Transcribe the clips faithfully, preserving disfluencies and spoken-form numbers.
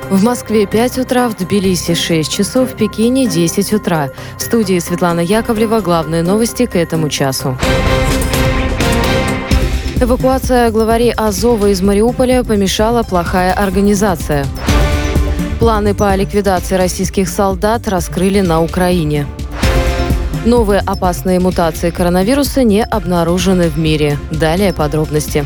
В Москве пять утра, в Тбилиси шесть часов, в Пекине десять утра. В студии Светлана Яковлева. Главные новости к этому часу. Эвакуация главарей Азова из Мариуполя помешала плохая организация. Планы по ликвидации российских солдат раскрыли на Украине. Новые опасные мутации коронавируса не обнаружены в мире. Далее подробности.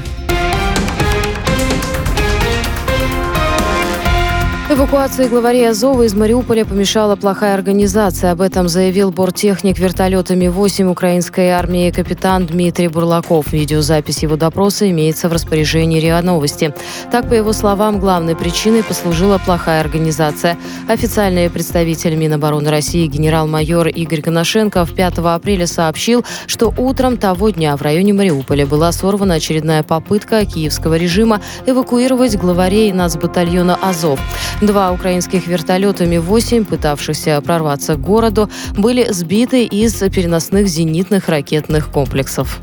Эвакуации главарей Азова из Мариуполя помешала плохая организация. Об этом заявил борттехник вертолета Ми восемь украинской армии капитан Дмитрий Бурлаков. Видеозапись его допроса имеется в распоряжении РИА Новости. Так, по его словам, главной причиной послужила плохая организация. Официальный представитель Минобороны России генерал-майор Игорь Коношенко пятого апреля сообщил, что утром того дня в районе Мариуполя была сорвана очередная попытка киевского режима эвакуировать главарей нацбатальона «Азов». Два украинских вертолета Ми восемь, пытавшихся прорваться к городу, были сбиты из переносных зенитных ракетных комплексов.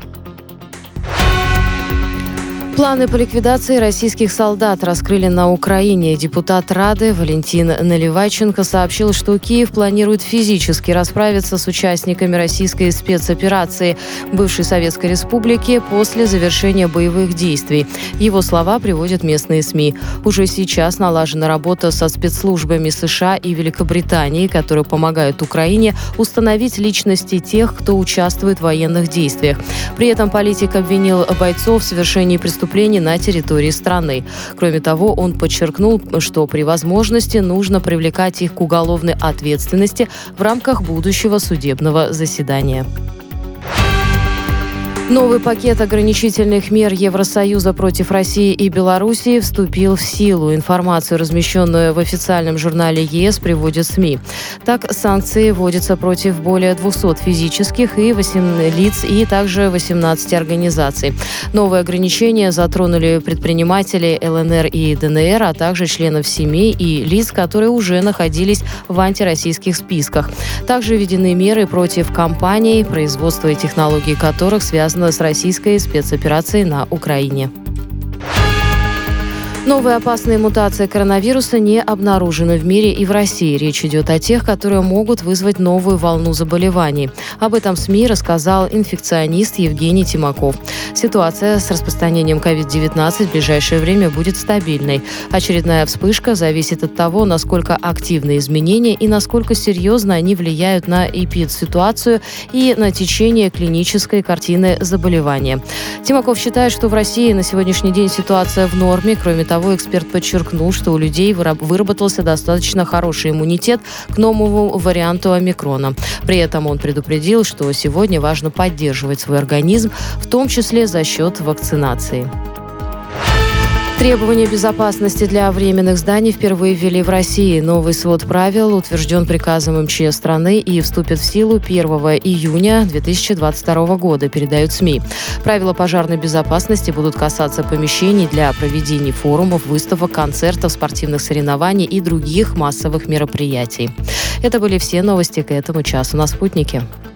Планы по ликвидации российских солдат раскрыли на Украине. Депутат Рады Валентин Наливайченко сообщил, что Киев планирует физически расправиться с участниками российской спецоперации в бывшей Советской Республике после завершения боевых действий. Его слова приводят местные СМИ. Уже сейчас налажена работа со спецслужбами США и Великобритании, которые помогают Украине установить личности тех, кто участвует в военных действиях. При этом политик обвинил бойцов в совершении преступлений на территории страны. Кроме того, он подчеркнул, что при возможности нужно привлекать их к уголовной ответственности в рамках будущего судебного заседания. Новый пакет ограничительных мер Евросоюза против России и Белоруссии вступил в силу. Информацию, размещенную в официальном журнале ЕС, приводят СМИ. Так, санкции вводятся против более двухсот физических и восьми лиц и также восемнадцати организаций. Новые ограничения затронули предпринимателей ЛНР и ДНР, а также членов семей и лиц, которые уже находились в антироссийских списках. Также введены меры против компаний, производство и технологии которых связаны с российской спецоперацией на Украине. Новые опасные мутации коронавируса не обнаружены в мире и в России. Речь идет о тех, которые могут вызвать новую волну заболеваний. Об этом СМИ рассказал инфекционист Евгений Тимаков. Ситуация с распространением ковид девятнадцать в ближайшее время будет стабильной. Очередная вспышка зависит от того, насколько активны изменения и насколько серьезно они влияют на эпидситуацию и на течение клинической картины заболевания. Тимаков считает, что в России на сегодняшний день ситуация в норме. Кроме того, эксперт подчеркнул, что у людей выработался достаточно хороший иммунитет к новому варианту омикрона. При этом он предупредил, что сегодня важно поддерживать свой организм, в том числе за счет вакцинации. Требования безопасности для временных зданий впервые ввели в России. Новый свод правил утвержден приказом эм че эс страны и вступит в силу первого июня две тысячи двадцать второго года, передают СМИ. Правила пожарной безопасности будут касаться помещений для проведения форумов, выставок, концертов, спортивных соревнований и других массовых мероприятий. Это были все новости к этому часу на «Спутнике».